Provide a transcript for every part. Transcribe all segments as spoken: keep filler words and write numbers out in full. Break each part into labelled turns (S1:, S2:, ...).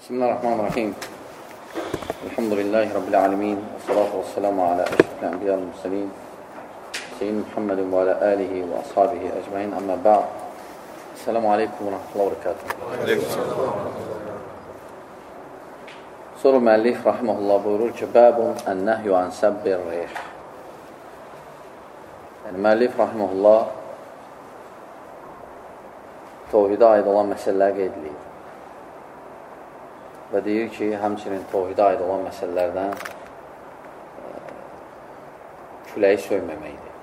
S1: Bismillahirrahmanirrahim. Elhamdülillahi Rabbil alemin. Esselatu vesselamu ala eşrefil enbiya vel murselin. Seyyidina Muhammedin ve ala alihi ve ashabihi ecmaîn. Amma ba'd. Esselamu aleyküm ve rahmetullahi ve berekatuhu.
S2: Aleykümselam.
S1: Sonra müəllif rahimehullah buyurur ki, "Babun en-nehyu an sabbir rih." Yəni müəllif rahimehullah təvhidə aid olan məsələləri qeyd edir. Və deyir ki, həmçinin təvhidə aid olan məsələlərdən e, küləyi söyməməkdir.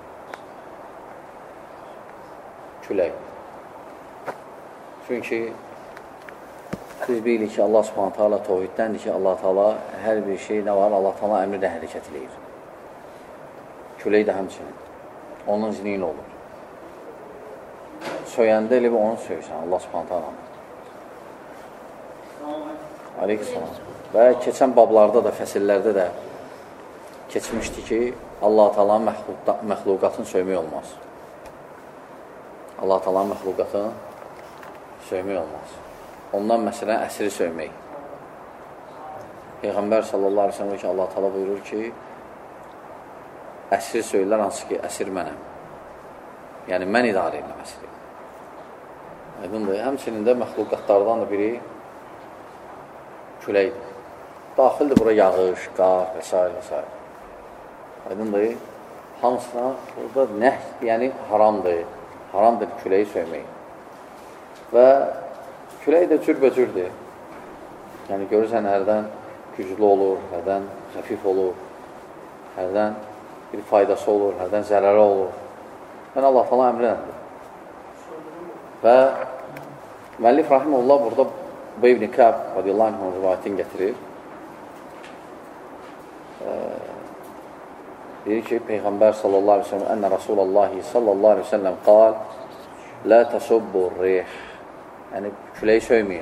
S1: Külək. Çünki biz bilirik ki, Allah Subhanahu taala təvhiddəndir ki, Allah taala hər bir şey nə var, Allah taala əmri ilə hərəkət edir. Külək də həmçinin. Onun izni ilə olur. Söyəndə elə bir onu söyürsən, Allah Subhanahu taala. Aleykümselam. Və keçən bablarda da, fəsillərdə də keçmişdi ki, Allah-u Teala'nın məxluqatını söymək olmaz. Allah-u Teala'nın məxluqatını söymək olmaz. Ondan məsələn, əsiri söymək. Peyğəmbər sallallahu aleyhi ve sellem ki, Allah-u Teala buyurur ki, əsiri söylər, hansı ki, əsir mənəm. Yəni, mən idarə edirəm əsiri. Aydındır. Həmçinin də məxluqatlardan da biri küləkdir. Daxildir bura yağış, qar və s. və s. Aydındır. Hamısına burada nəh, yəni haramdır. Haramdır küləyi söymək. Və külək də cürbəcürdür. Yəni görürsən, hərdən güclü olur, hərdən xəfif olur, hərdən bir faydası olur, hərdən zərəri olur. Yəni Allah falan əmrəndir. Və müəllif rahimehullah burada Ubey ibn Ka'b radiyallahu anh rivayətini gətirir. Ee, deyir ki, Peyğəmbər sallallahu aleyhi ve sellem ənə Rasulallahi sallallahu aleyhi ve sellem qal la tasubbu rih. Yəni, küləyi söyməyin.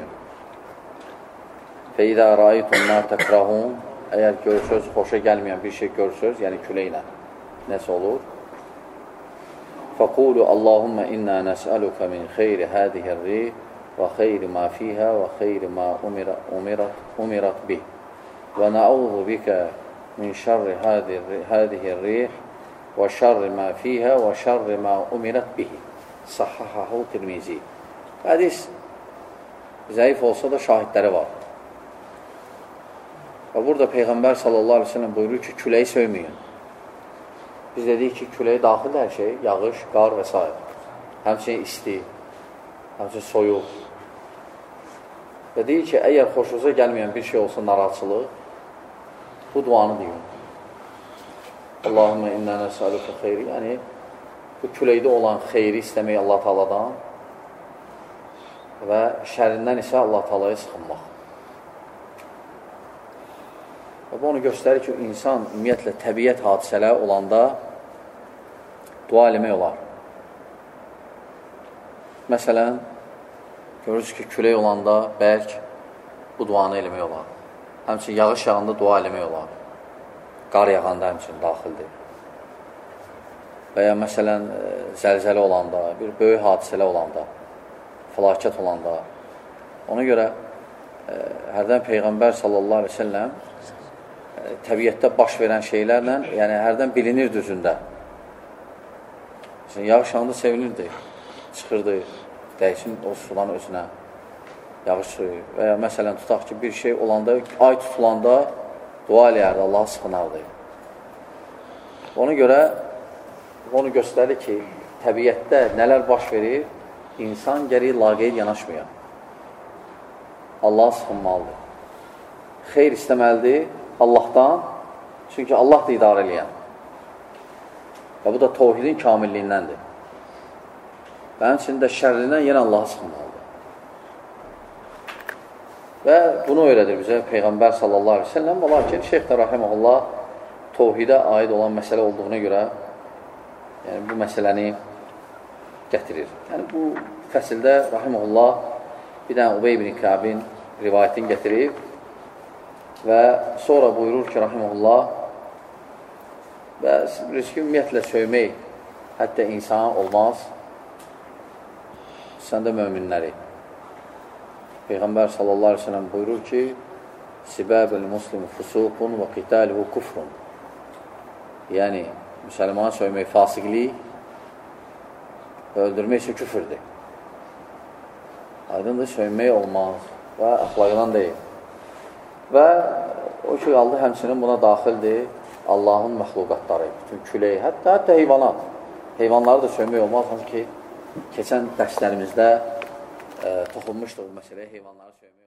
S1: Fəidə rəaytum mə təkrahun. Əgər görürsünüz, xoşa gəlməyən bir şey görürsünüz, yəni küləklə nəsə olur. Fəqulu Allahümmə innə nəsəlukə min xeyri hədihər rih və xeyri ma fiha və xeyri ma umirat bih və nə'udhu bikə min şərri hədihi rih və şərri ma fiha və şərri ma umirat bih. Sahhahu Tirmizi. Hədis zəif olsa da şahidləri var. Və burada Peyğəmbər sallallahu aleyhi ve sellem buyurur ki, küləyi söyməyin. Biz dedik ki, küləyi daxil hər şey, yağış, qar və s. Həmçinin isti, həmçinin soyuq. Və deyir ki, əgər xoşunuza gəlməyən bir şey olsa narahatçılıq, bu duanı deyin. Allahümmə innə nəsəlükə xeyri. Yəni, bu küləkdə olan xeyri istəmək Allah Teala'dan və şərindən isə Allah Teala'ya sıxınmaq. Və bu onu göstərir ki, insan ümumiyyətlə təbiət hadisələri olanda dua eləmək olar. Məsələn, görürsünüz ki, külək olanda bəlk bu duanı eləmək olar. Həmçin, yağış yağında dua eləmək olar. Qar yağanda həmçin daxildir. Və ya məsələn, zəlzələ olanda, bir böyük hadisələ olanda, fəlakət olanda. Ona görə hərdən Peyğəmbər sallallahu aleyhi ve sellem təbiətdə baş verən şeylərlə, yəni hərdən bilinir düzündə. Yağış yağında sevinirdi, çıxırdı. Dəyişin o sudan özünə, yağış suyu və ya məsələn tutaq ki, bir şey olanda, ay tutulanda dua eləyərdi, Allah'a sıxınardı. Ona görə onu göstərir ki, təbiətdə nələr baş verir, insan gəri laqeyd yanaşmıyor. Allah'a sıxınmalıdır. Xeyr istəməlidir Allahdan, çünki Allah da idarə eləyən. Və bu da təvhidin kamilliyindəndir. Və həmçinin də şərrindən yenə Allah'a sıxınmalıdır. Və bunu öyrədir bizə Peyğəmbər sallallahu aleyhi ve sellem. Və lakin Şeyx də rahiməhullah təvhidə aid olan məsələ olduğuna görə yəni, bu məsələni gətirir. Yəni, bu fəsildə rahiməhullah bir dənə Ubey ibn Ka'bin rivayətini gətirir və sonra buyurur ki, rahiməhullah və riski ümumiyyətlə söymək hətta insana olmaz, sən də möminləri. Peyğəmbər sallallahu aleyhi ve sellem buyurur ki, Sibəbəl muslim fusuqun və qitaluhu kufrun. Yəni, müsəlmanı söymək fasiqlik və öldürmək isə küfürdür. Aydındır, söymək olmaz və əxlaqdan deyil. Və o ki, qaldı həmsinin buna daxildir Allahın məxluqatları, bütün külək, hətta, hətta heyvanat. Heyvanları da söymək olmaz, hansı ki, keçən dərslərimizdə e, toxunmuşdur bu məsələyə, heyvanları söymək olmaz.